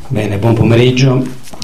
Bene, buon pomeriggio.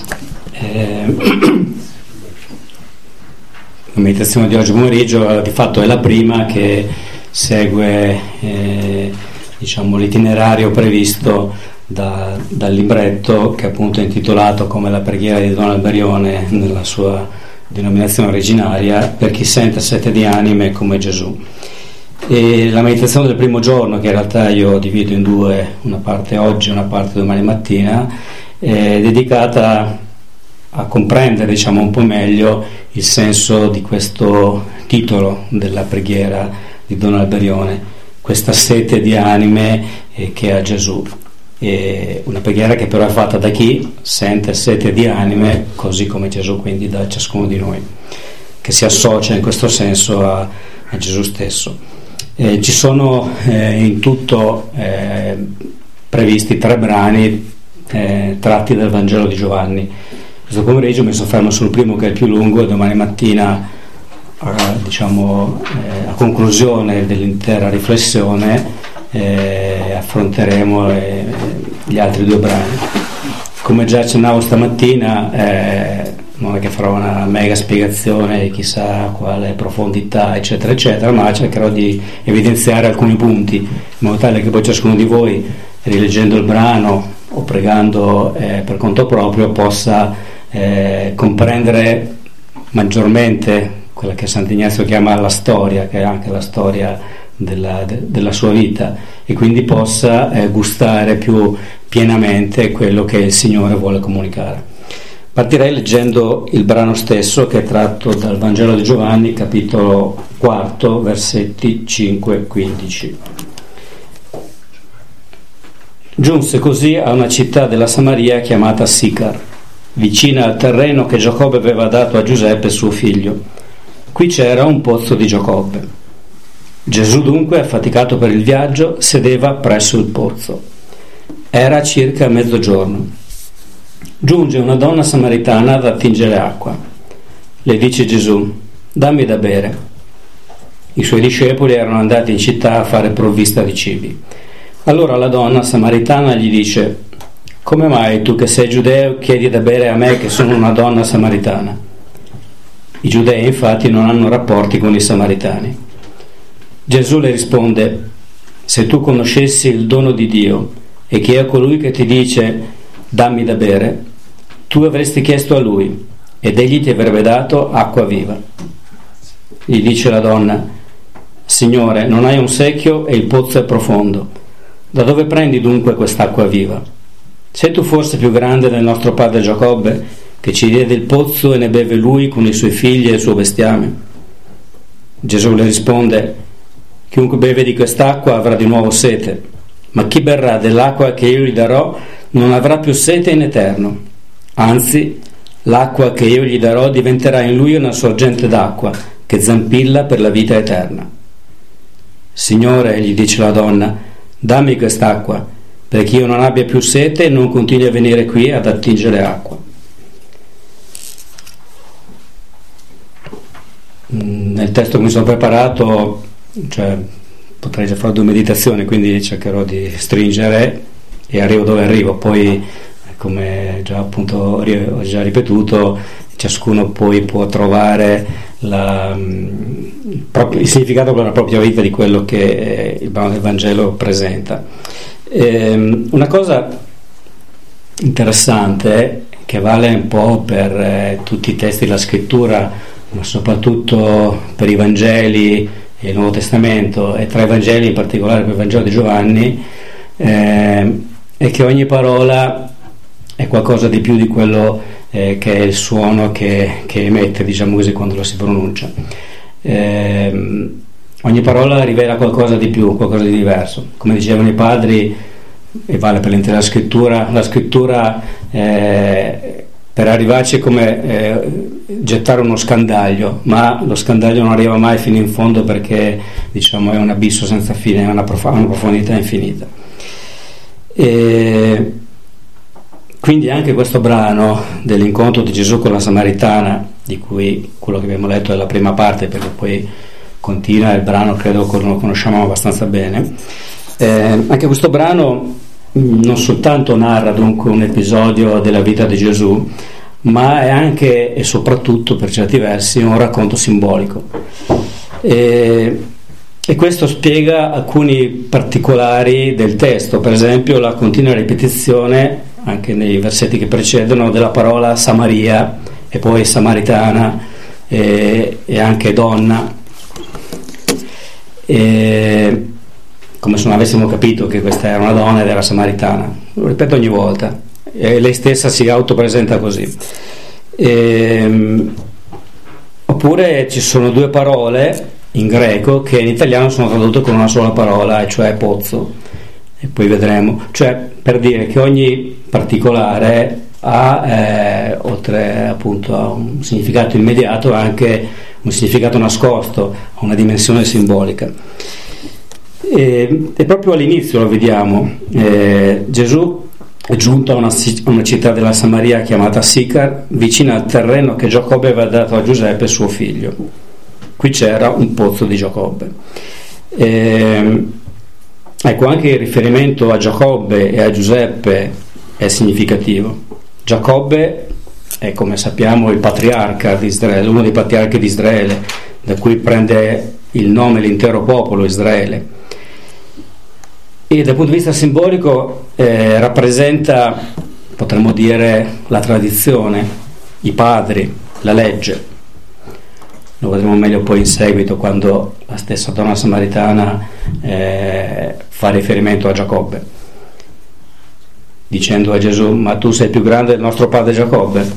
La meditazione di oggi pomeriggio di fatto è la prima che segue l'itinerario previsto dal libretto, che appunto è intitolato come la preghiera di Don Alberione nella sua denominazione originaria, per chi sente sete di anime come Gesù. E la meditazione del primo giorno, che in realtà io divido in due, una parte oggi e una parte domani mattina, è dedicata a comprendere un po' meglio il senso di questo titolo della preghiera di Don Alberione, questa sete di anime che ha Gesù. È una preghiera che però è fatta da chi sente sete di anime così come Gesù, quindi da ciascuno di noi, che si associa in questo senso a Gesù stesso. Ci sono in tutto previsti 3 brani tratti dal Vangelo di Giovanni. Questo pomeriggio mi soffermo sul primo, che è il più lungo, e domani mattina a conclusione dell'intera riflessione affronteremo gli altri 2 brani. Come già accennavo stamattina, non è che farò una mega spiegazione di chissà quale profondità eccetera eccetera, ma cercherò di evidenziare alcuni punti in modo tale che poi ciascuno di voi, rileggendo il brano o pregando per conto proprio, possa comprendere maggiormente quella che Sant'Ignazio chiama la storia, che è anche la storia della sua vita, e quindi possa gustare più pienamente quello che il Signore vuole comunicare. Partirei leggendo il brano stesso, che è tratto dal Vangelo di Giovanni, capitolo 4, versetti 5-15. Giunse così a una città della Samaria chiamata Sicar, vicina al terreno che Giacobbe aveva dato a Giuseppe suo figlio. Qui c'era un pozzo di Giacobbe. Gesù dunque, affaticato per il viaggio, sedeva presso il pozzo. Era circa mezzogiorno. Giunge una donna samaritana ad attingere acqua. Le dice Gesù: dammi da bere. I suoi discepoli erano andati in città a fare provvista di cibi. Allora la donna samaritana gli dice: come mai tu che sei giudeo chiedi da bere a me che sono una donna samaritana? I giudei infatti non hanno rapporti con i samaritani. Gesù le risponde: se tu conoscessi il dono di Dio e chi è colui che ti dice dammi da bere, tu avresti chiesto a lui ed egli ti avrebbe dato acqua viva. Gli dice la donna: Signore, non hai un secchio e il pozzo è profondo. Da dove prendi dunque quest'acqua viva? Sei tu forse più grande del nostro padre Giacobbe, che ci diede il pozzo e ne beve lui con i suoi figli e il suo bestiame? Gesù le risponde: chiunque beve di quest'acqua avrà di nuovo sete, ma chi berrà dell'acqua che io gli darò non avrà più sete in eterno. Anzi, l'acqua che io gli darò diventerà in lui una sorgente d'acqua che zampilla per la vita eterna. Signore, gli dice la donna, dammi quest'acqua, perché io non abbia più sete e non continui a venire qui ad attingere acqua. Nel testo che mi sono preparato, potrei già fare 2 meditazioni, quindi cercherò di stringere e arrivo dove arrivo. Poi, come già appunto ho già ripetuto, ciascuno poi può trovare il significato per la propria vita di quello che il brano del Vangelo presenta. Una cosa interessante, che vale un po' per tutti i testi della scrittura, ma soprattutto per i Vangeli e il Nuovo Testamento, e tra i Vangeli in particolare per il Vangelo di Giovanni, è che ogni parola è qualcosa di più di quello che è il suono che emette, diciamo così, quando lo si pronuncia. Ogni parola rivela qualcosa di più, qualcosa di diverso. Come dicevano i padri, e vale per l'intera scrittura, la scrittura per arrivarci è come gettare uno scandaglio, ma lo scandaglio non arriva mai fino in fondo, perché è un abisso senza fine, è una profondità infinita. Quindi anche questo brano dell'incontro di Gesù con la Samaritana, di cui quello che abbiamo letto è la prima parte, perché poi continua il brano, credo che lo conosciamo abbastanza bene, anche questo brano non soltanto narra dunque un episodio della vita di Gesù, ma è anche e soprattutto per certi versi un racconto simbolico. E questo spiega alcuni particolari del testo, per esempio la continua ripetizione, anche nei versetti che precedono, della parola Samaria e poi samaritana e anche donna, come se non avessimo capito che questa era una donna ed era samaritana. Lo ripeto ogni volta, e lei stessa si autopresenta così. Oppure ci sono due parole in greco che in italiano sono tradotte con una sola parola, e cioè pozzo, e poi vedremo, cioè per dire che ogni particolare ha oltre appunto a un significato immediato anche un significato nascosto, una dimensione simbolica. E proprio all'inizio lo vediamo, Gesù è giunto a una città della Samaria chiamata Sicar, vicina al terreno che Giacobbe aveva dato a Giuseppe suo figlio. Qui c'era un pozzo di Giacobbe. Ecco, anche il riferimento a Giacobbe e a Giuseppe è significativo. Giacobbe è, come sappiamo, il patriarca di Israele, uno dei patriarchi di Israele, da cui prende il nome l'intero popolo Israele. E dal punto di vista simbolico rappresenta, potremmo dire, la tradizione, i padri, la legge. Lo vedremo meglio poi in seguito, quando la stessa donna samaritana fa riferimento a Giacobbe, dicendo a Gesù: ma tu sei più grande del nostro padre Giacobbe.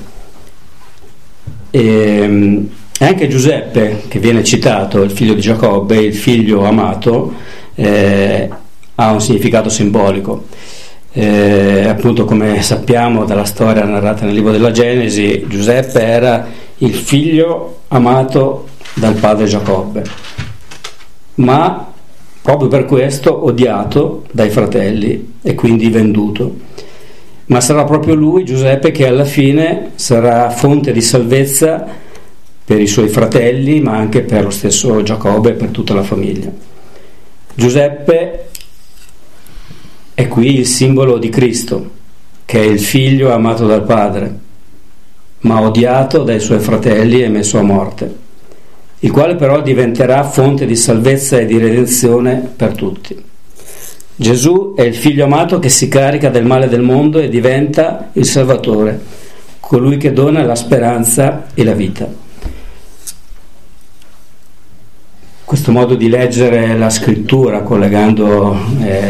E anche Giuseppe, che viene citato, il figlio di Giacobbe, il figlio amato, ha un significato simbolico. Appunto, come sappiamo dalla storia narrata nel libro della Genesi, Giuseppe era il figlio amato dal padre Giacobbe, ma proprio per questo odiato dai fratelli e quindi venduto. Ma sarà proprio lui, Giuseppe, che alla fine sarà fonte di salvezza per i suoi fratelli, ma anche per lo stesso Giacobbe e per tutta la famiglia. Giuseppe è qui il simbolo di Cristo, che è il figlio amato dal padre, ma odiato dai suoi fratelli e messo a morte, il quale però diventerà fonte di salvezza e di redenzione per tutti. Gesù è il figlio amato che si carica del male del mondo e diventa il Salvatore, colui che dona la speranza e la vita. Questo modo di leggere la scrittura, collegando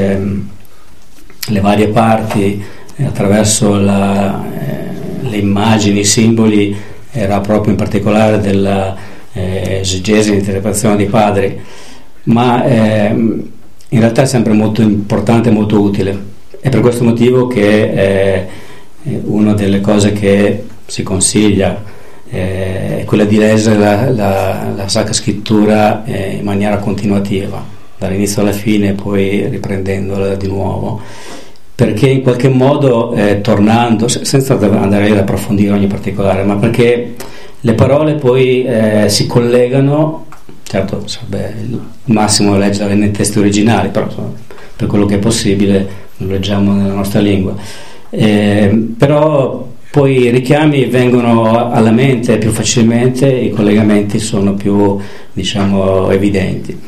le varie parti attraverso le immagini, i simboli, era proprio in particolare della esegesi e interpretazione dei padri, ma in realtà è sempre molto importante e molto utile. È per questo motivo che è una delle cose che si consiglia è quella di leggere la Sacra Scrittura in maniera continuativa, dall'inizio alla fine, poi riprendendola di nuovo, perché in qualche modo tornando, senza andare ad approfondire ogni particolare, ma perché le parole poi si collegano. Certo, sarebbe il massimo leggerle nei testi originali, però insomma, per quello che è possibile lo leggiamo nella nostra lingua, però poi i richiami vengono alla mente più facilmente, i collegamenti sono più, diciamo, evidenti.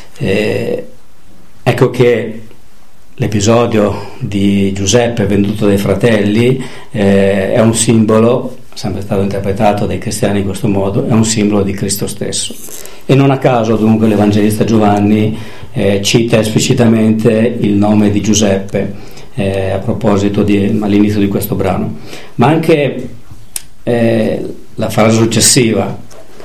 Ecco che l'episodio di Giuseppe venduto dai fratelli è un simbolo, sempre stato interpretato dai cristiani in questo modo, è un simbolo di Cristo stesso. E non a caso dunque l'Evangelista Giovanni cita esplicitamente il nome di Giuseppe a proposito all'inizio di questo brano, ma anche la frase successiva: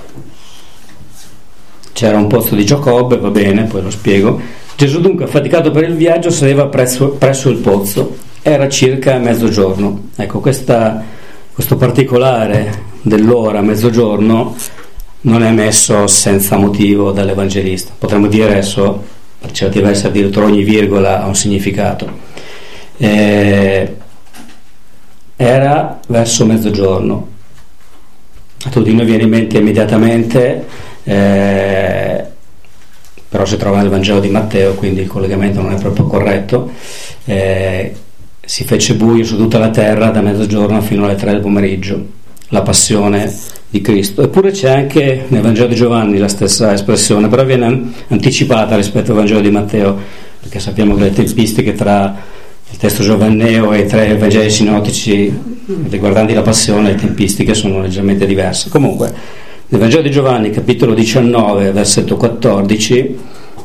c'era un pozzo di Giacobbe, va bene, poi lo spiego. Gesù dunque, affaticato per il viaggio, sedeva presso il pozzo, era circa mezzogiorno. Ecco, questo particolare dell'ora mezzogiorno non è messo senza motivo dall'Evangelista. Potremmo dire adesso, per certi versi addirittura ogni virgola ha un significato. Era verso mezzogiorno. A tutti noi viene in mente immediatamente, però si trova nel Vangelo di Matteo, quindi il collegamento non è proprio corretto, si fece buio su tutta la terra da mezzogiorno fino alle 3 del pomeriggio, la passione di Cristo. Eppure c'è anche nel Vangelo di Giovanni la stessa espressione, però viene anticipata rispetto al Vangelo di Matteo, perché sappiamo che le tempistiche tra il testo giovanneo e i 3 Vangeli sinottici riguardanti la passione, le tempistiche sono leggermente diverse. Comunque, nel Vangelo di Giovanni, capitolo 19, versetto 14,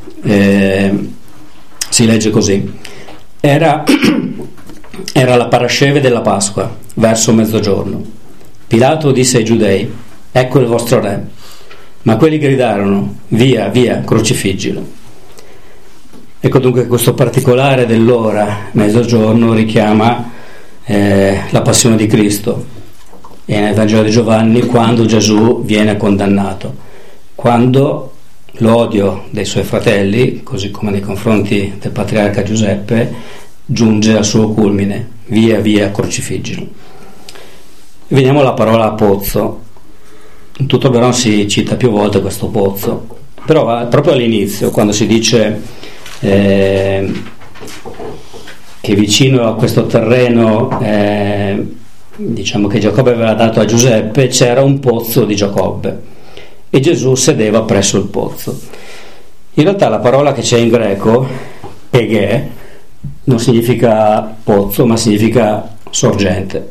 si legge così: era la parasceve della Pasqua, verso mezzogiorno. Pilato disse ai giudei: ecco il vostro re. Ma quelli gridarono: via, via, crocifiggilo. Ecco dunque che questo particolare dell'ora, mezzogiorno, richiama la passione di Cristo. E nel Vangelo di Giovanni, quando Gesù viene condannato, quando l'odio dei suoi fratelli, così come nei confronti del patriarca Giuseppe, giunge al suo culmine: via, via, crocifiggilo. Veniamo alla parola pozzo. In tutto il brano si cita più volte questo pozzo, però proprio all'inizio, quando si dice che vicino a questo terreno diciamo che Giacobbe aveva dato a Giuseppe, c'era un pozzo di Giacobbe e Gesù sedeva presso il pozzo. In realtà la parola che c'è in greco, pegè, non significa pozzo, ma significa sorgente.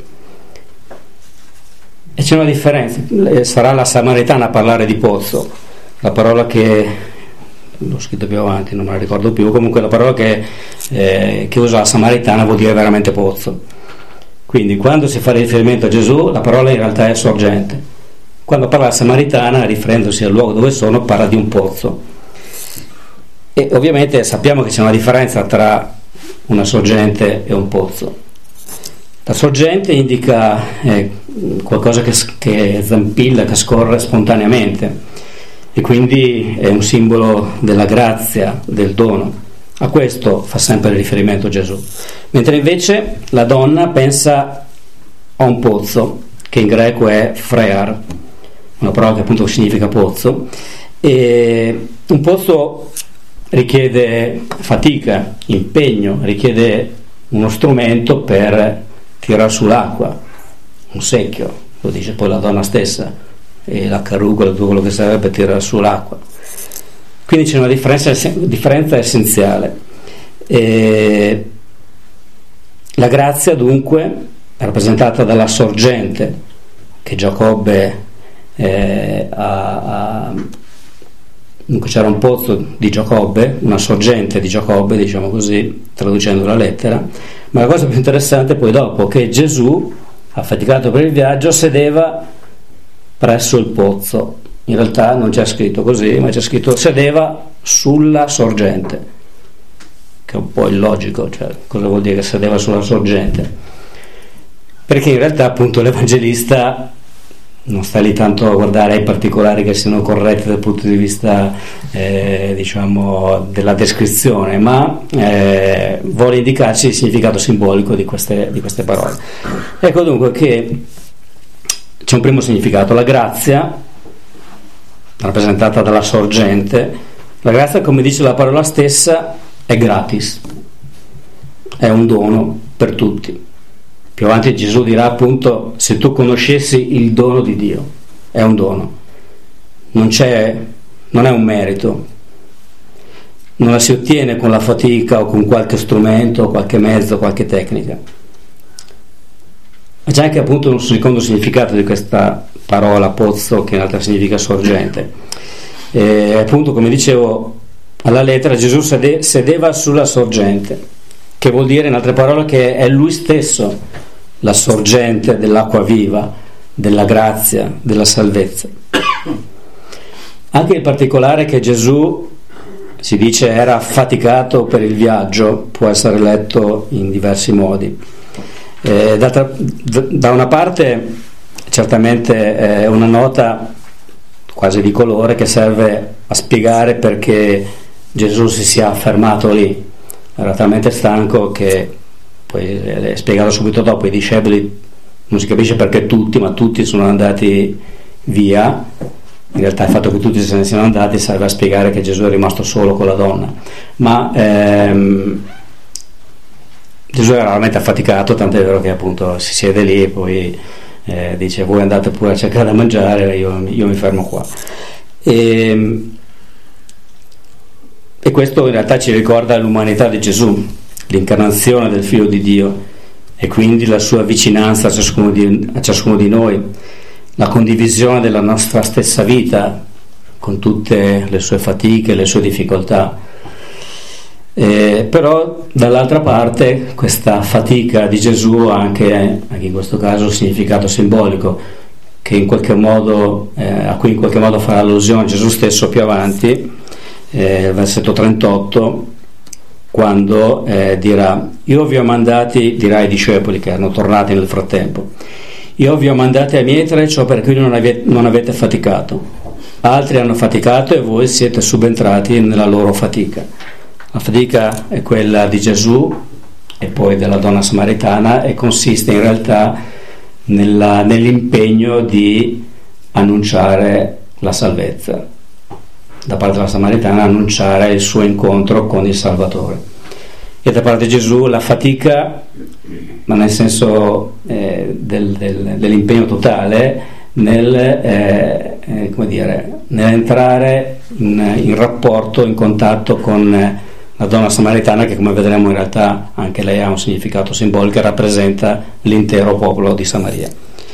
E c'è una differenza. Sarà la Samaritana a parlare di pozzo, la parola che l'ho scritto più avanti, non me la ricordo più, comunque la parola che usa la Samaritana vuol dire veramente pozzo. Quindi quando si fa riferimento a Gesù, la parola in realtà è sorgente. Quando parla la Samaritana, riferendosi al luogo dove sono, parla di un pozzo. E ovviamente sappiamo che c'è una differenza tra una sorgente e un pozzo. La sorgente indica qualcosa che zampilla, che scorre spontaneamente, e quindi è un simbolo della grazia, del dono. A questo fa sempre riferimento Gesù. Mentre invece la donna pensa a un pozzo, che in greco è phrear, una parola che appunto significa pozzo, e un pozzo richiede fatica, impegno, richiede uno strumento per tirare su l'acqua, un secchio, lo dice poi la donna stessa, e la carucola, tutto quello che serve per tirare su l'acqua. Quindi c'è una differenza essenziale. La grazia dunque è rappresentata dalla sorgente che Giacobbe dunque c'era un pozzo di Giacobbe, una sorgente di Giacobbe, diciamo così, traducendo la lettera. Ma la cosa più interessante poi dopo, che Gesù, affaticato per il viaggio, sedeva presso il pozzo. In realtà non c'è scritto così, ma c'è scritto sedeva sulla sorgente, che è un po' illogico. Cioè, cosa vuol dire che sedeva sulla sorgente? Perché in realtà appunto l'Evangelista non sta lì tanto a guardare ai particolari che siano corretti dal punto di vista diciamo della descrizione, ma vuole indicarci il significato simbolico di queste parole. Ecco dunque che c'è un primo significato: la grazia, rappresentata dalla sorgente. La grazia, come dice la parola stessa, è gratis, è un dono per tutti. Più avanti Gesù dirà appunto: se tu conoscessi il dono di Dio, è un dono, non è un merito, non la si ottiene con la fatica o con qualche strumento, qualche mezzo, qualche tecnica. Ma c'è anche appunto un secondo significato di questa parola pozzo, che in realtà significa sorgente. Appunto, come dicevo alla lettera, Gesù sedeva sulla sorgente, che vuol dire in altre parole che è lui stesso la sorgente dell'acqua viva, della grazia, della salvezza. Anche il particolare che Gesù, si dice, era affaticato per il viaggio può essere letto in diversi modi. Da una parte certamente è una nota quasi di colore che serve a spiegare perché Gesù si sia fermato lì. Era talmente stanco che poi è spiegato subito dopo, i discepoli non si capisce perché tutti sono andati via. In realtà il fatto che tutti se ne siano andati serve a spiegare che Gesù è rimasto solo con la donna, ma Gesù era veramente affaticato, tant'è vero che appunto si siede lì e poi dice: voi andate pure a cercare da mangiare, io mi fermo qua. E questo in realtà ci ricorda l'umanità di Gesù, l'incarnazione del Figlio di Dio, e quindi la sua vicinanza a ciascuno di noi, la condivisione della nostra stessa vita con tutte le sue fatiche, le sue difficoltà. Però dall'altra parte questa fatica di Gesù ha anche in questo caso un significato simbolico che in qualche modo, a cui in qualche modo farà allusione Gesù stesso più avanti, versetto 38, quando dirà: io vi ho mandati, dirà ai discepoli che erano tornati nel frattempo, io vi ho mandati a mietere ciò per cui non avete faticato, altri hanno faticato e voi siete subentrati nella loro fatica. La fatica è quella di Gesù e poi della donna samaritana, e consiste in realtà nell'impegno di annunciare la salvezza, da parte della samaritana annunciare il suo incontro con il Salvatore, e da parte di Gesù la fatica, ma nel senso dell'impegno totale nell'entrare in rapporto, in contatto con la donna samaritana, che come vedremo in realtà anche lei ha un significato simbolico e rappresenta l'intero popolo di Samaria.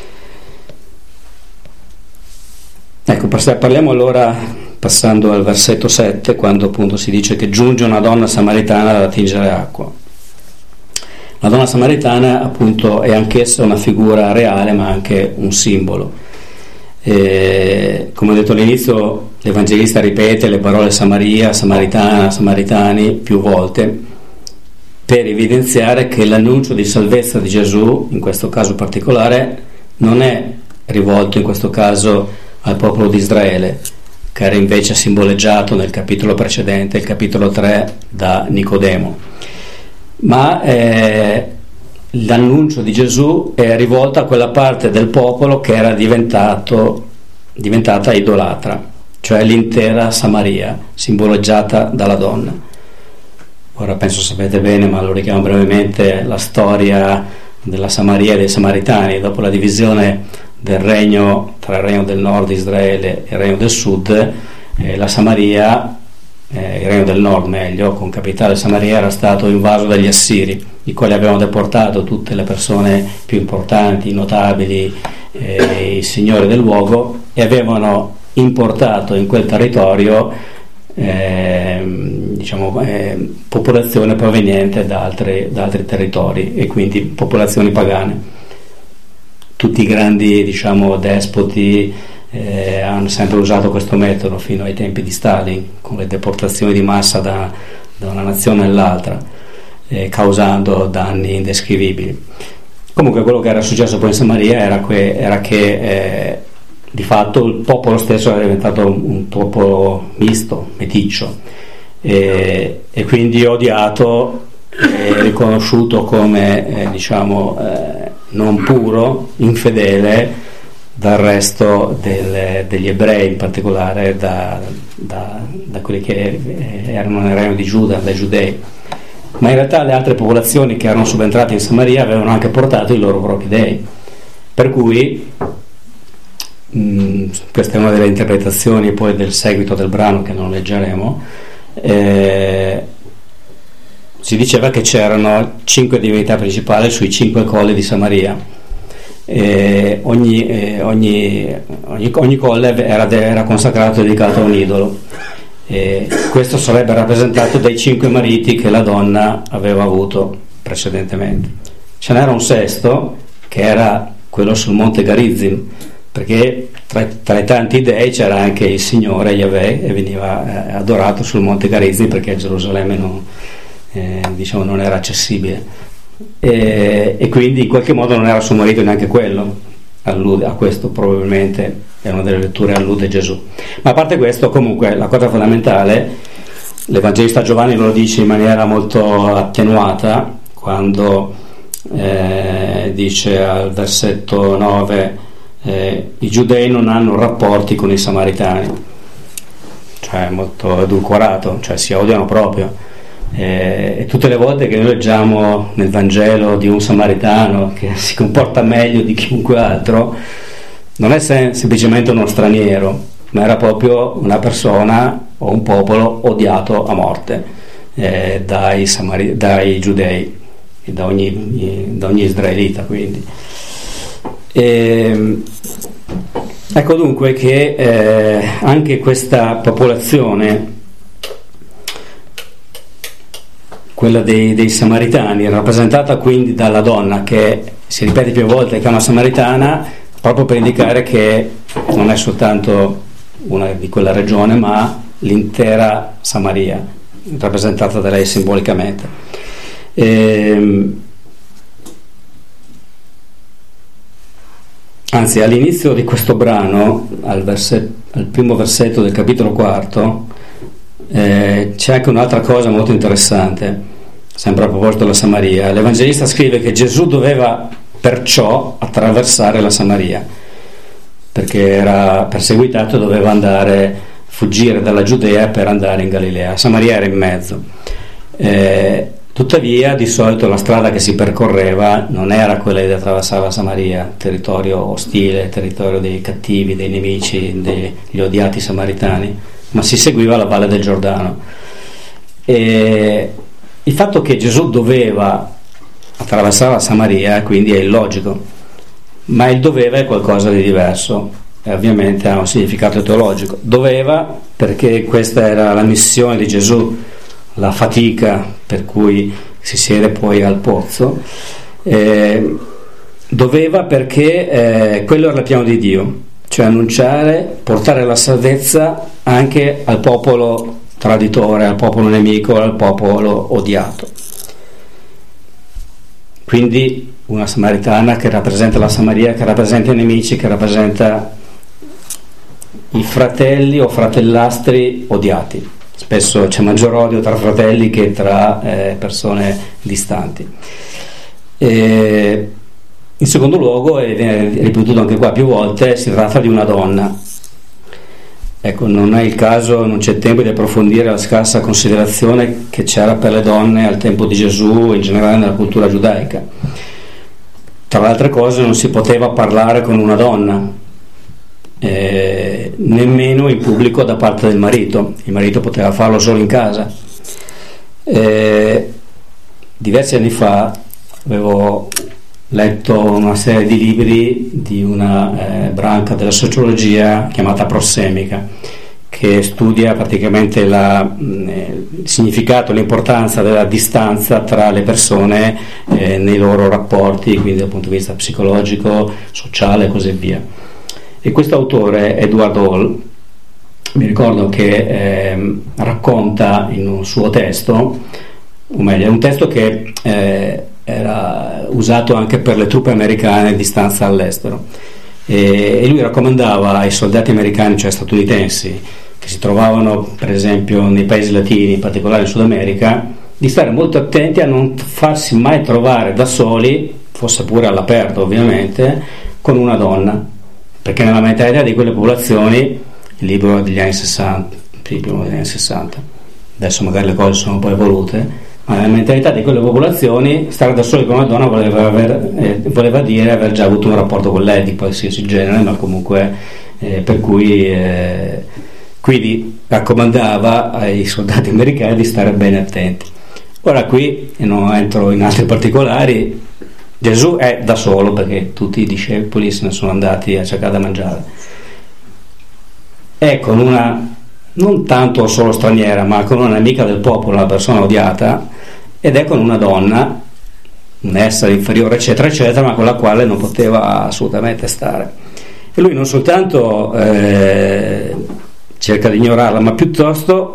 Ecco, parliamo allora, passando al versetto 7, quando appunto si dice che giunge una donna samaritana ad attingere acqua. La donna samaritana appunto è anch'essa una figura reale, ma anche un simbolo. Come ho detto all'inizio, l'Evangelista ripete le parole Samaria, Samaritana, Samaritani più volte per evidenziare che l'annuncio di salvezza di Gesù, in questo caso particolare, non è rivolto in questo caso al popolo di Israele, che era invece simboleggiato nel capitolo precedente, il capitolo 3, da Nicodemo, ma l'annuncio di Gesù è rivolto a quella parte del popolo che era diventata idolatra, cioè l'intera Samaria, simboleggiata dalla donna. Ora penso sapete bene, ma lo richiamo brevemente, la storia della Samaria e dei Samaritani. Dopo la divisione del regno, tra il regno del nord di Israele e il regno del sud, la Samaria, il regno del nord meglio, con capitale Samaria, era stato invaso dagli Assiri, i quali avevano deportato tutte le persone più importanti, i notabili, i signori del luogo, e avevano importato in quel territorio popolazione proveniente da altri territori, e quindi popolazioni pagane. Tutti i grandi despoti hanno sempre usato questo metodo fino ai tempi di Stalin, con le deportazioni di massa da una nazione all'altra, causando danni indescrivibili. Comunque quello che era successo poi in Samaria era che di fatto il popolo stesso era diventato un popolo misto, meticcio, e quindi odiato e riconosciuto come non puro, infedele dal resto degli ebrei, in particolare da quelli che erano nel regno di Giuda, dai giudei. Ma in realtà le altre popolazioni che erano subentrate in Samaria avevano anche portato i loro propri dei, per cui questa è una delle interpretazioni poi del seguito del brano, che non leggeremo. Si diceva che c'erano 5 divinità principali sui 5 colli di Samaria. Ogni colle era consacrato e dedicato a un idolo. Questo sarebbe rappresentato dai 5 mariti che la donna aveva avuto precedentemente. Ce n'era un sesto, che era quello sul monte Garizim, perché tra i tanti dei c'era anche il Signore Yahweh, e veniva adorato sul monte Garizim, perché Gerusalemme non era accessibile, e quindi in qualche modo non era suo marito neanche quello. Allude a questo, probabilmente è una delle letture, allude Gesù. Ma a parte questo, comunque la cosa fondamentale, l'Evangelista Giovanni lo dice in maniera molto attenuata quando dice al versetto 9 i giudei non hanno rapporti con i samaritani, cioè molto edulcorato, cioè si odiano proprio, E tutte le volte che noi leggiamo nel Vangelo di un samaritano che si comporta meglio di chiunque altro, non è semplicemente uno straniero, ma era proprio una persona o un popolo odiato a morte dai giudei e da ogni israelita. Quindi ecco dunque che anche questa popolazione, quella dei Samaritani, rappresentata quindi dalla donna che si ripete più volte, che è una samaritana, proprio per indicare che non è soltanto una di quella regione, ma l'intera Samaria, rappresentata da lei simbolicamente. Anzi, all'inizio di questo brano, al primo versetto del capitolo 4, c'è anche un'altra cosa molto interessante, sempre a proposito della Samaria. L'Evangelista scrive che Gesù doveva perciò attraversare la Samaria, perché era perseguitato e doveva fuggire dalla Giudea per andare in Galilea. Samaria era in mezzo. Tuttavia, di solito la strada che si percorreva non era quella di attraversare la Samaria, territorio ostile, territorio dei cattivi, dei nemici, degli odiati samaritani, ma si seguiva la valle del Giordano. E il fatto che Gesù doveva attraversare la Samaria quindi è illogico, ma il doveva è qualcosa di diverso e ovviamente ha un significato teologico. Doveva perché questa era la missione di Gesù, la fatica per cui si siede poi al pozzo. Doveva perché quello era il piano di Dio, cioè annunciare, portare la salvezza anche al popolo traditore, al popolo nemico, al popolo odiato. Quindi una samaritana che rappresenta la Samaria, che rappresenta i nemici, che rappresenta i fratelli o fratellastri odiati. Spesso c'è maggior odio tra fratelli che tra persone distanti. In secondo luogo, e viene ripetuto anche qua più volte, si tratta di una donna. Ecco, non è il caso, non c'è tempo di approfondire la scarsa considerazione che c'era per le donne al tempo di Gesù, in generale nella cultura giudaica. Tra le altre cose non si poteva parlare con una donna, nemmeno in pubblico da parte del marito. Il marito poteva farlo solo in casa. Diversi anni fa avevo letto una serie di libri di una branca della sociologia chiamata prossemica, che studia praticamente il significato, l'importanza della distanza tra le persone nei loro rapporti, quindi dal punto di vista psicologico, sociale e così via. E questo autore, Edward Hall, mi ricordo che racconta in un suo testo, o meglio, è un testo che era usato anche per le truppe americane di stanza all'estero, e lui raccomandava ai soldati americani, cioè statunitensi, che si trovavano per esempio nei paesi latini, in particolare in Sud America, di stare molto attenti a non farsi mai trovare da soli, fosse pure all'aperto ovviamente, con una donna, perché nella mentalità di quelle popolazioni, il libro degli anni 60, primo degli anni 60, adesso magari le cose sono un po' evolute, ma nella mentalità di quelle popolazioni stare da soli con una donna voleva dire aver già avuto un rapporto con lei di qualsiasi genere, ma comunque per cui quindi raccomandava ai soldati americani di stare bene attenti. Ora qui, e non entro in altri particolari, Gesù è da solo perché tutti i discepoli se ne sono andati a cercare da mangiare, è con una non tanto solo straniera, ma con una nemica del popolo, una persona odiata, ed è con una donna, un essere inferiore, eccetera, eccetera, ma con la quale non poteva assolutamente stare. E lui non soltanto cerca di ignorarla, ma piuttosto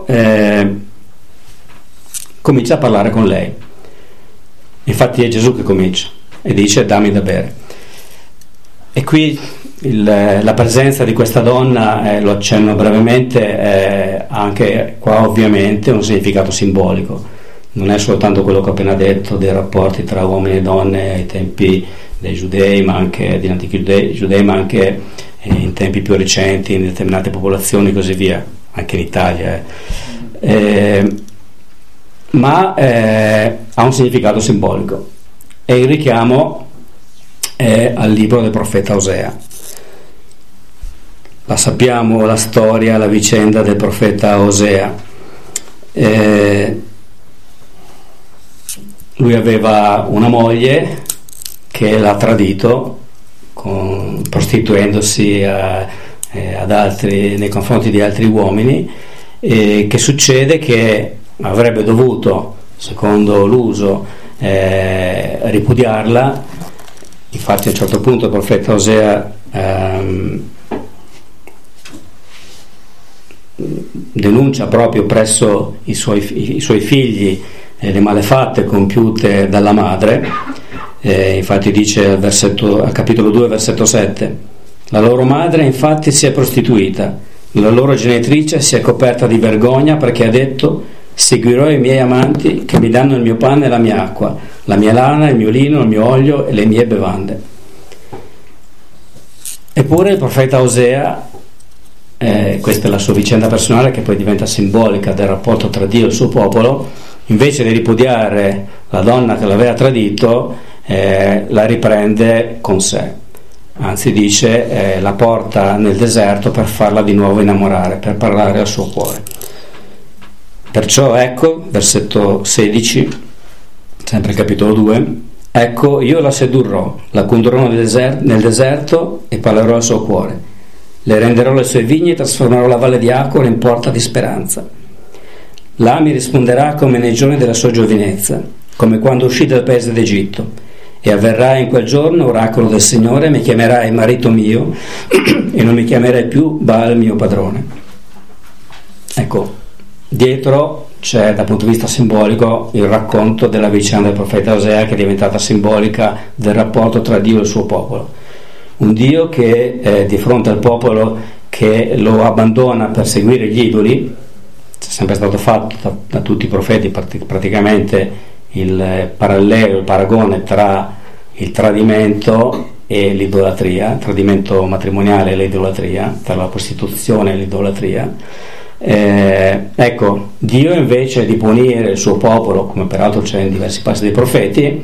comincia a parlare con lei. Infatti è Gesù che comincia e dice: dammi da bere. E qui la presenza di questa donna, lo accenno brevemente, anche qua ovviamente un significato simbolico. Non è soltanto quello che ho appena detto dei rapporti tra uomini e donne ai tempi dei giudei, ma anche degli antichi giudei, ma anche in tempi più recenti in determinate popolazioni e così via, anche in Italia. ma ha un significato simbolico, e il richiamo è al libro del profeta Osea. La sappiamo la storia, la vicenda del profeta Osea. Lui aveva una moglie che l'ha tradito prostituendosi ad altri, nei confronti di altri uomini, e che succede che avrebbe dovuto, secondo l'uso, ripudiarla. Infatti a un certo punto il profeta Osea denuncia proprio presso i suoi figli le malefatte compiute dalla madre. Infatti dice al capitolo 2 versetto 7: la loro madre infatti si è prostituita, la loro genitrice si è coperta di vergogna, perché ha detto: seguirò i miei amanti che mi danno il mio pane e la mia acqua, la mia lana, il mio lino, il mio olio e le mie bevande. Eppure il profeta Osea, questa è la sua vicenda personale che poi diventa simbolica del rapporto tra Dio e il suo popolo, invece di ripudiare la donna che l'aveva tradito, la riprende con sé, anzi dice la porta nel deserto per farla di nuovo innamorare, per parlare al suo cuore. Perciò ecco, versetto 16, sempre il capitolo 2: ecco, io la sedurrò, la condurrò nel deserto e parlerò al suo cuore, le renderò le sue vigne e trasformerò la valle di Acor in porta di speranza. Là mi risponderà come nei giorni della sua giovinezza, come quando uscì dal paese d'Egitto, e avverrà in quel giorno, oracolo del Signore, mi chiamerai marito mio e non mi chiamerai più Baal mio padrone. Ecco, dietro c'è, dal punto di vista simbolico, il racconto della vicenda del profeta Osea, che è diventata simbolica del rapporto tra Dio e il suo popolo. Un Dio che di fronte al popolo che lo abbandona per seguire gli idoli, c'è sempre stato fatto da tutti i profeti praticamente il parallelo, il paragone tra il tradimento e l'idolatria, il tradimento matrimoniale e l'idolatria, tra la prostituzione e l'idolatria. Ecco, Dio invece di punire il suo popolo, come peraltro c'è in diversi passi dei profeti,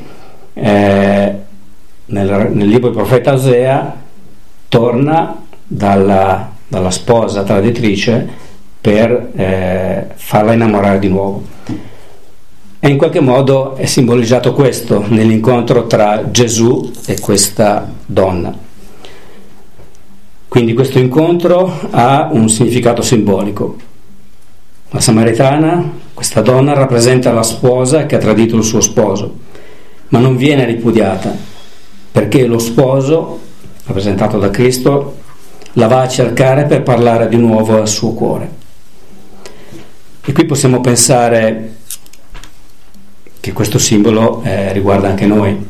nel libro del profeta Osea torna dalla sposa traditrice per farla innamorare di nuovo. E in qualche modo è simboleggiato questo nell'incontro tra Gesù e questa donna. Quindi questo incontro ha un significato simbolico. La Samaritana, questa donna, rappresenta la sposa che ha tradito il suo sposo, ma non viene ripudiata, perché lo sposo, rappresentato da Cristo, la va a cercare per parlare di nuovo al suo cuore. E qui possiamo pensare che questo simbolo riguarda anche noi,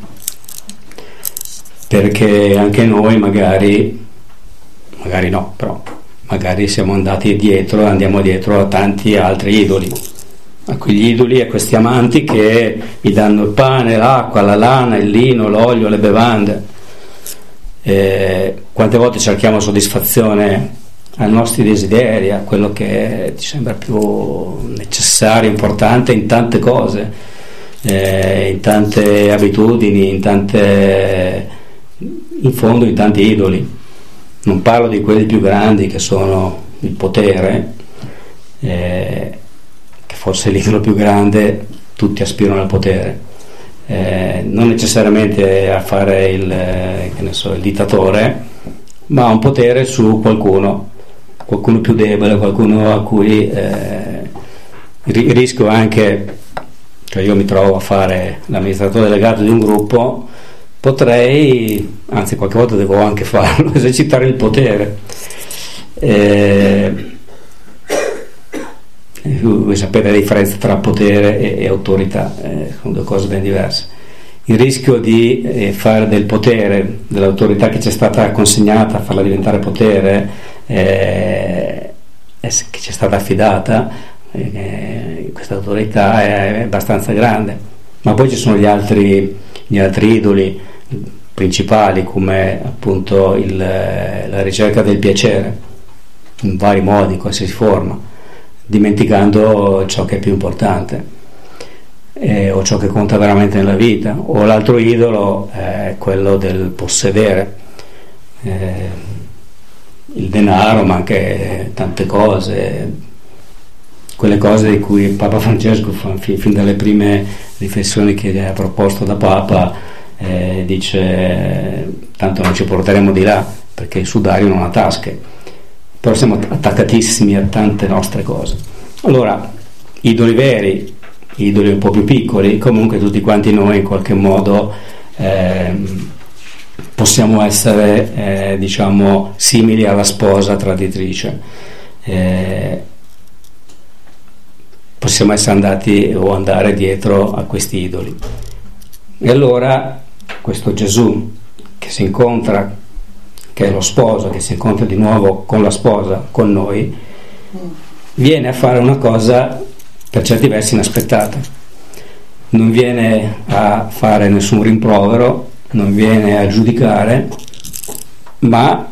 perché anche noi magari no, però magari andiamo dietro a tanti altri idoli, a quegli idoli e a questi amanti che mi danno il pane, l'acqua, la lana, il lino, l'olio, le bevande. Quante volte cerchiamo soddisfazione ai nostri desideri, a quello che ci sembra più necessario, importante in tante cose, in tante abitudini, in fondo in tanti idoli. Non parlo di quelli più grandi, che sono il potere, che forse è l'idolo più grande, tutti aspirano al potere, non necessariamente a fare il dittatore, ma un potere su qualcuno più debole, qualcuno a cui rischio anche, cioè io mi trovo a fare l'amministratore delegato di un gruppo, potrei, anzi qualche volta devo anche farlo, esercitare il potere. Voi sapete la differenza tra potere e autorità, sono due cose ben diverse. Il rischio di fare del potere, dell'autorità che ci è stata consegnata, farla diventare potere, che ci è stata affidata, questa autorità è abbastanza grande. Ma poi ci sono gli altri idoli principali, come appunto la ricerca del piacere in vari modi, in qualsiasi forma, dimenticando ciò che è più importante. o ciò che conta veramente nella vita, o l'altro idolo è quello del possedere, il denaro, ma anche tante cose, quelle cose di cui Papa Francesco fin dalle prime riflessioni che gli ha proposto da Papa dice: tanto non ci porteremo di là, perché il sudario non ha tasche, però siamo attaccatissimi a tante nostre cose. Allora, idoli veri, idoli un po' più piccoli, comunque tutti quanti noi in qualche modo possiamo essere diciamo simili alla sposa traditrice, possiamo essere andati o andare dietro a questi idoli. E allora questo Gesù che si incontra, che è lo sposo, che si incontra di nuovo con la sposa, con noi, viene a fare una cosa per certi versi inaspettata. Non viene a fare nessun rimprovero, non viene a giudicare, ma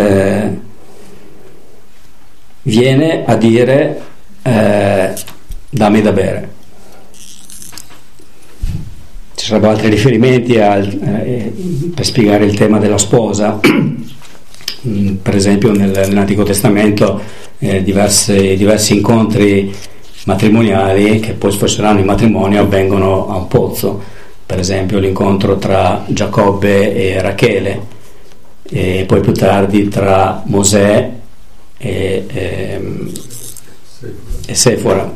viene a dire dammi da bere. Ci sarebbero altri riferimenti per spiegare il tema della sposa. Per esempio nell'Antico Testamento diversi incontri matrimoniali che poi sfociano in matrimonio avvengono a un pozzo. Per esempio l'incontro tra Giacobbe e Rachele, e poi più tardi tra Mosè e Sefora.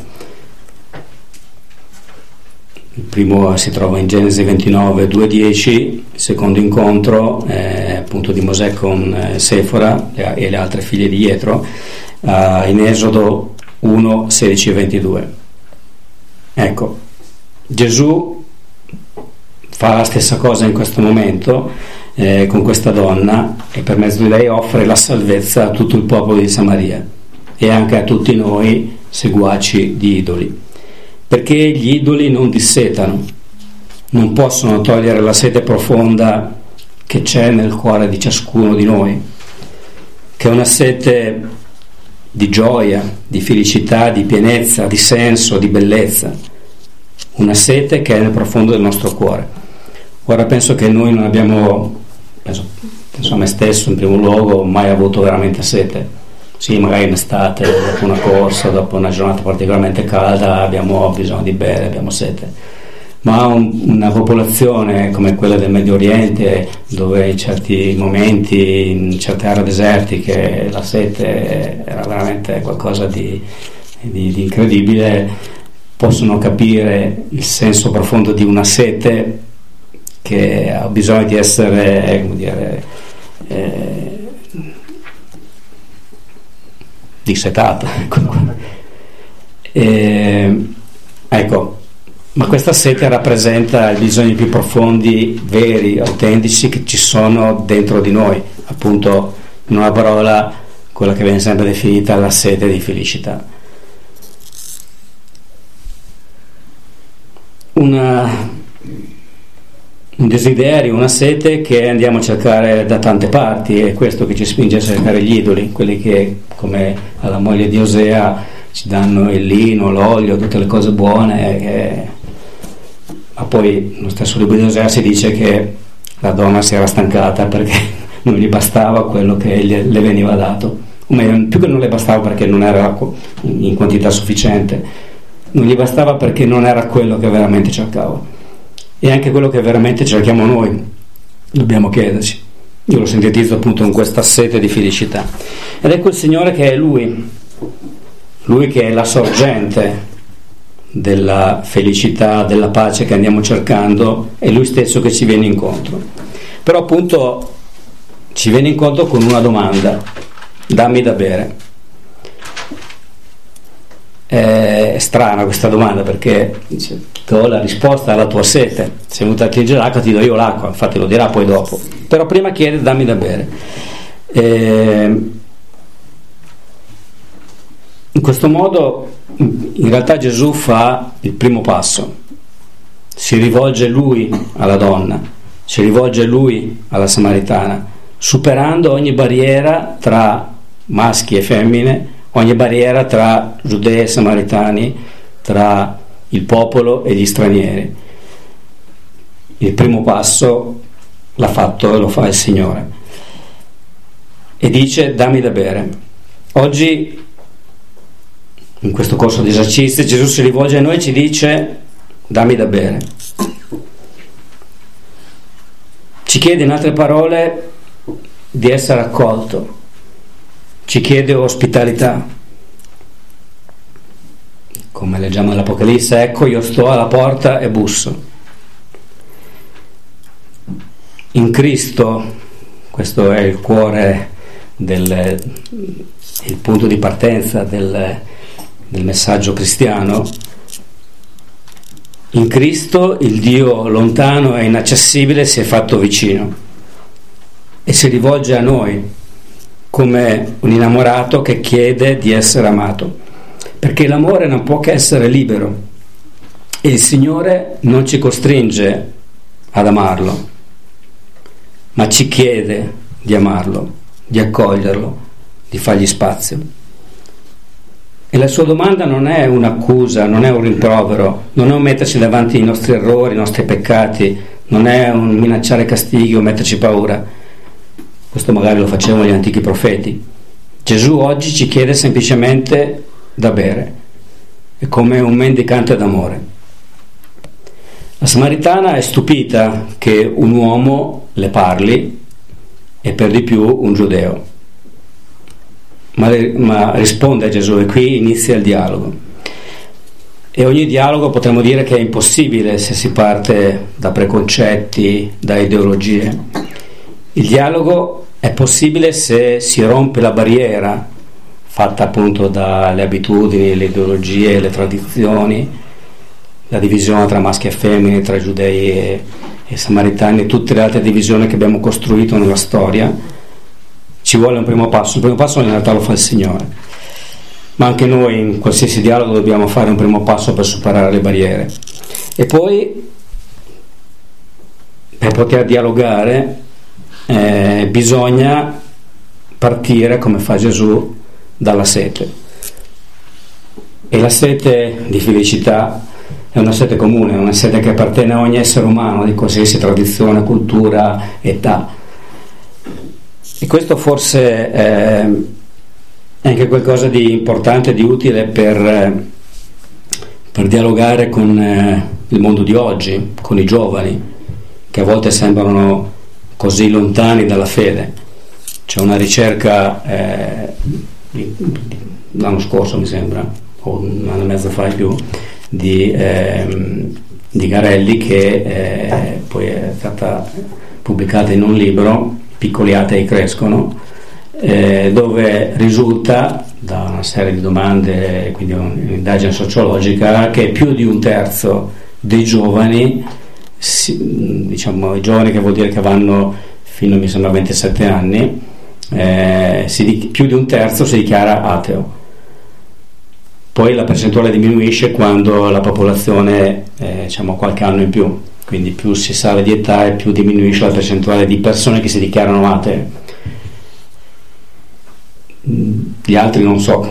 Il primo si trova in Genesi 29, 2-10, il secondo incontro appunto di Mosè con Sefora e le altre figlie di Jetro in Esodo 1, 16 e 22. Ecco, Gesù fa la stessa cosa in questo momento con questa donna, e per mezzo di lei offre la salvezza a tutto il popolo di Samaria e anche a tutti noi seguaci di idoli, perché gli idoli non dissetano, non possono togliere la sete profonda che c'è nel cuore di ciascuno di noi, che è una sete di gioia, di felicità, di pienezza, di senso, di bellezza, una sete che è nel profondo del nostro cuore. Ora penso che noi non abbiamo, penso a me stesso in primo luogo, mai avuto veramente sete. Sì, magari in estate, dopo una corsa, dopo una giornata particolarmente calda, abbiamo bisogno di bere, abbiamo sete. Ma una popolazione come quella del Medio Oriente, dove in certi momenti, in certe aree desertiche, la sete era veramente qualcosa di incredibile, possono capire il senso profondo di una sete che ha bisogno di essere, come dire, dissetata. Ecco, ma questa sete rappresenta i bisogni più profondi, veri, autentici, che ci sono dentro di noi, appunto, in una parola, quella che viene sempre definita la sete di felicità. Un desiderio, una sete che andiamo a cercare da tante parti, è questo che ci spinge a cercare gli idoli, quelli che, come alla moglie di Osea, ci danno il lino, l'olio, tutte le cose buone, ma poi nello stesso libro di Osea si dice che la donna si era stancata perché non gli bastava quello che le veniva dato, o meglio, più che non le bastava perché non era in quantità sufficiente, non gli bastava perché non era quello che veramente cercava. E anche quello che veramente cerchiamo noi dobbiamo chiederci. Io lo sintetizzo appunto in questa sete di felicità, ed è quel Signore che è Lui che è la sorgente della felicità, della pace che andiamo cercando, è Lui stesso che ci viene incontro. Però appunto ci viene incontro con una domanda: dammi da bere. È strana questa domanda, perché dice: ti do la risposta alla tua sete, sei venuta a chiedere l'acqua, ti do io l'acqua, infatti lo dirà poi dopo, però prima chiede dammi da bere. In questo modo in realtà Gesù fa il primo passo, si rivolge Lui alla donna, si rivolge Lui alla Samaritana, superando ogni barriera tra maschi e femmine, ogni barriera tra giudei e samaritani, tra il popolo e gli stranieri. Il primo passo l'ha fatto e lo fa il Signore. E dice: dammi da bere. Oggi, in questo corso di esercizi, Gesù si rivolge a noi e ci dice: dammi da bere. Ci chiede, in altre parole, di essere accolto. Ci chiede ospitalità. Come leggiamo nell'Apocalisse: ecco, io sto alla porta e busso. In Cristo, questo è il cuore il punto di partenza del messaggio cristiano. In Cristo il Dio lontano e inaccessibile si è fatto vicino e si rivolge a noi come un innamorato che chiede di essere amato, perché l'amore non può che essere libero e il Signore non ci costringe ad amarlo, ma ci chiede di amarlo, di accoglierlo, di fargli spazio. E la sua domanda non è un'accusa, non è un rimprovero, non è un metterci davanti i nostri errori, i nostri peccati, non è un minacciare castighi o metterci paura. Questo magari lo facevano gli antichi profeti. Gesù oggi ci chiede semplicemente da bere, è come un mendicante d'amore. La Samaritana è stupita che un uomo le parli e per di più un giudeo. Ma risponde a Gesù e qui inizia il dialogo. E ogni dialogo potremmo dire che è impossibile se si parte da preconcetti, da ideologie. Il dialogo è possibile se si rompe la barriera fatta appunto dalle abitudini, le ideologie, le tradizioni, la divisione tra maschi e femmine, tra giudei e samaritani e tutte le altre divisioni che abbiamo costruito nella storia. Ci vuole un primo passo. Il primo passo in realtà lo fa il Signore, ma anche noi in qualsiasi dialogo dobbiamo fare un primo passo per superare le barriere. E poi, per poter dialogare, bisogna partire, come fa Gesù, dalla sete. E la sete di felicità è una sete comune, è una sete che appartiene a ogni essere umano di qualsiasi tradizione, cultura, età. E questo forse è anche qualcosa di importante, di utile per dialogare con il mondo di oggi, con i giovani, che a volte sembrano così lontani dalla fede. C'è una ricerca l'anno scorso, mi sembra, o un anno e mezzo fa e più, di Garelli, che poi è stata pubblicata in un libro, Piccoli atei crescono, dove risulta da una serie di domande, quindi un'indagine sociologica, che più di un terzo dei giovani, diciamo i giovani che vuol dire che vanno fino mi sembra 27 anni, più di un terzo si dichiara ateo. Poi la percentuale diminuisce quando la popolazione diciamo qualche anno in più, quindi più si sale di età e più diminuisce la percentuale di persone che si dichiarano atee. Gli altri non so,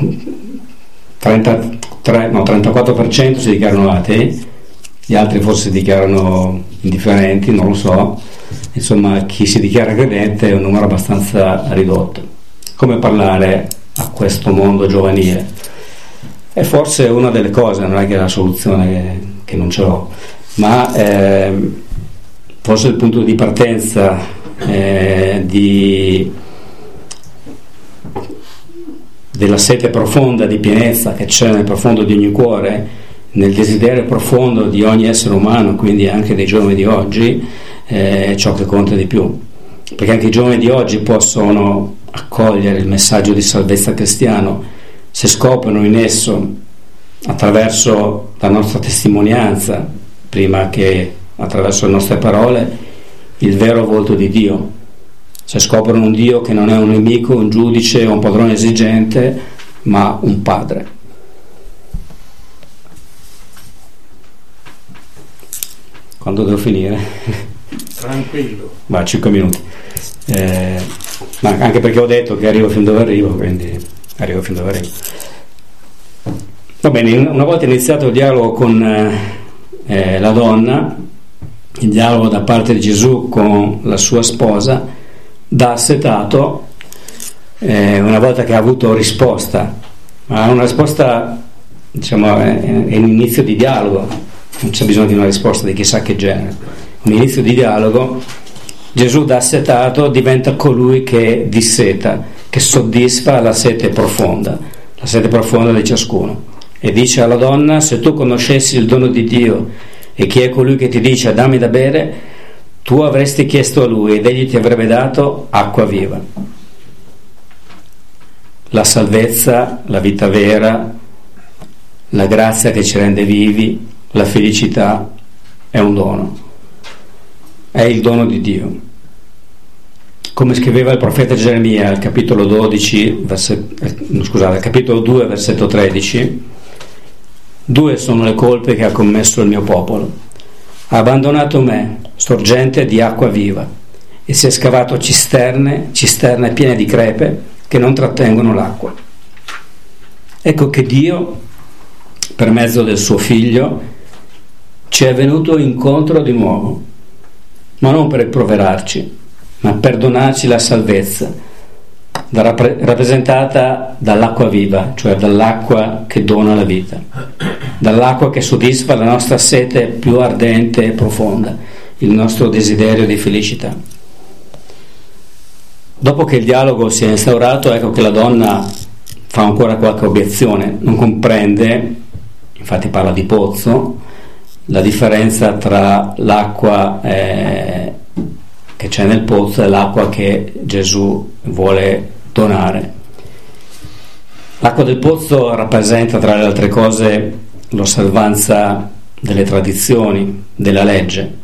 34% si dichiarano atei, gli altri forse si dichiarano indifferenti, non lo so. Insomma, chi si dichiara credente è un numero abbastanza ridotto. Come parlare a questo mondo giovanile? È forse una delle cose, non è che è la soluzione che non ce l'ho, ma forse il punto di partenza della sete profonda di pienezza che c'è nel profondo di ogni cuore, nel desiderio profondo di ogni essere umano, quindi anche dei giovani di oggi, è ciò che conta di più, perché anche i giovani di oggi possono accogliere il messaggio di salvezza cristiano se scoprono in esso, attraverso la nostra testimonianza, prima che attraverso le nostre parole, il vero volto di Dio. Se scoprono un Dio che non è un nemico, un giudice o un padrone esigente, ma un padre. Quando devo finire? Tranquillo. Va, 5 minuti. Ma anche perché ho detto che arrivo fin dove arrivo, quindi arrivo fin dove arrivo. Va bene, una volta iniziato il dialogo con la donna, il dialogo da parte di Gesù con la sua sposa, da assetato, una volta che ha avuto risposta, ma una risposta, diciamo, è un inizio di dialogo, non c'è bisogno di una risposta di chissà che genere, un inizio di dialogo. Gesù da assetato diventa colui che disseta, che soddisfa la sete profonda di ciascuno, e dice alla donna: se tu conoscessi il dono di Dio e chi è colui che ti dice dammi da bere, tu avresti chiesto a lui ed egli ti avrebbe dato acqua viva. La salvezza, la vita vera, la grazia che ci rende vivi, la felicità è un dono, è il dono di Dio. Come scriveva il profeta Geremia al capitolo 2, versetto 13: due sono le colpe che ha commesso il mio popolo: ha abbandonato me, sorgente di acqua viva, e si è scavato cisterne piene di crepe che non trattengono l'acqua. Ecco che Dio, per mezzo del suo Figlio, ci è venuto incontro di nuovo, ma non per rimproverarci, ma per donarci la salvezza, rappresentata dall'acqua viva, cioè dall'acqua che dona la vita, dall'acqua che soddisfa la nostra sete più ardente e profonda, il nostro desiderio di felicità. Dopo che il dialogo si è instaurato, ecco che la donna fa ancora qualche obiezione, non comprende, infatti parla di pozzo, la differenza tra l'acqua che c'è nel pozzo e l'acqua che Gesù vuole donare. L'acqua del pozzo rappresenta, tra le altre cose, l'osservanza delle tradizioni, della legge.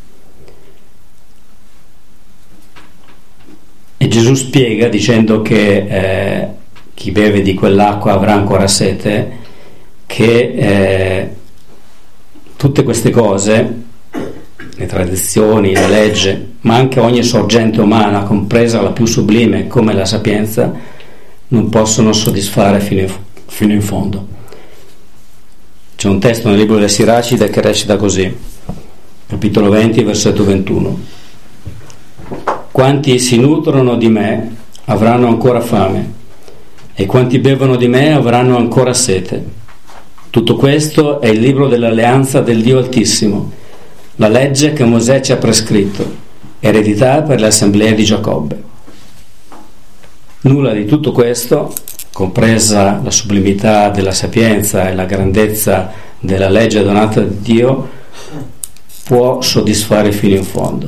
E Gesù spiega dicendo che chi beve di quell'acqua avrà ancora sete, che tutte queste cose, le tradizioni, la legge, ma anche ogni sorgente umana, compresa la più sublime come la sapienza, non possono soddisfare fino in fondo. C'è un testo nel libro delle Siracide che recita così, capitolo 20, versetto 21: quanti si nutrono di me avranno ancora fame, e quanti bevono di me avranno ancora sete. Tutto questo è il libro dell'alleanza del Dio Altissimo, la legge che Mosè ci ha prescritto, eredità per le assemblee di Giacobbe. Nulla di tutto questo, compresa la sublimità della sapienza e la grandezza della legge donata da Dio, può soddisfare fino in fondo.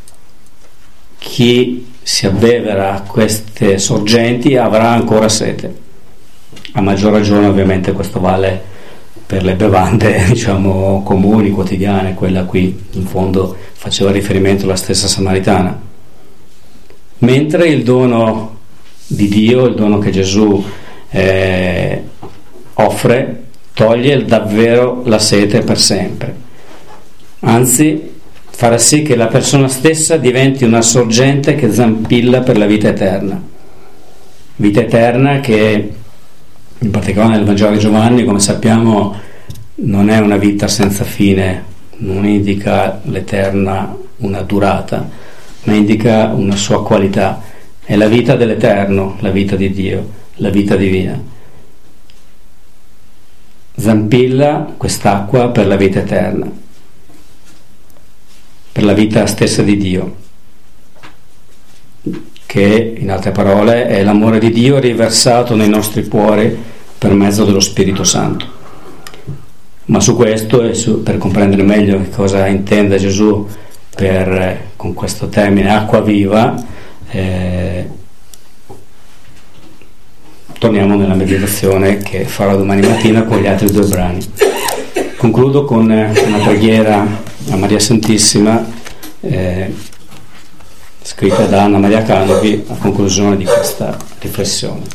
Chi si abbevera a queste sorgenti avrà ancora sete. A maggior ragione, ovviamente, questo vale per le bevande, diciamo, comuni, quotidiane. Quella qui in fondo faceva riferimento alla stessa Samaritana. Mentre il dono di Dio, il dono che Gesù offre, toglie davvero la sete per sempre, anzi farà sì che la persona stessa diventi una sorgente che zampilla per la vita eterna che in particolare nel Vangelo di Giovanni, come sappiamo, non è una vita senza fine, non indica l'eterna una durata, ma indica una sua qualità. È la vita dell'Eterno, la vita di Dio, la vita divina. Zampilla quest'acqua per la vita eterna, per la vita stessa di Dio, che in altre parole è l'amore di Dio riversato nei nostri cuori per mezzo dello Spirito Santo. Ma su questo, e per comprendere meglio che cosa intende Gesù con questo termine acqua viva, torniamo nella meditazione che farò domani mattina con gli altri due brani. Concludo con una preghiera a Maria Santissima scritta da Anna Maria Canovi a conclusione di questa riflessione.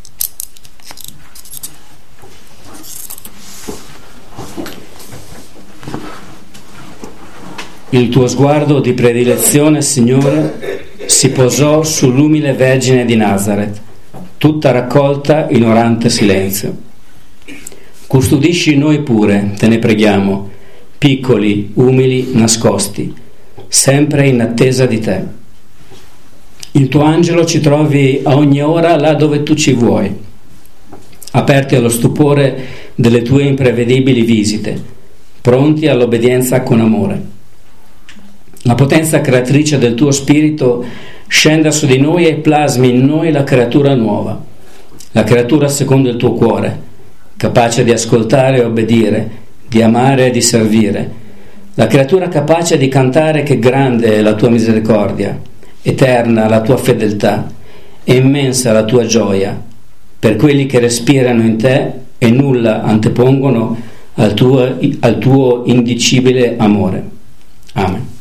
Il tuo sguardo di predilezione, Signore, si posò sull'umile Vergine di Nazaret, tutta raccolta in orante silenzio. Custodisci noi pure, te ne preghiamo, piccoli, umili, nascosti, sempre in attesa di te. Il tuo angelo ci trovi a ogni ora là dove tu ci vuoi, aperti allo stupore delle tue imprevedibili visite, pronti all'obbedienza con amore. La potenza creatrice del tuo spirito scenda su di noi e plasmi in noi la creatura nuova, la creatura secondo il tuo cuore, capace di ascoltare e obbedire, di amare e di servire, la creatura capace di cantare che grande è la tua misericordia, eterna la tua fedeltà e immensa la tua gioia per quelli che respirano in te e nulla antepongono al tuo indicibile amore. Amen.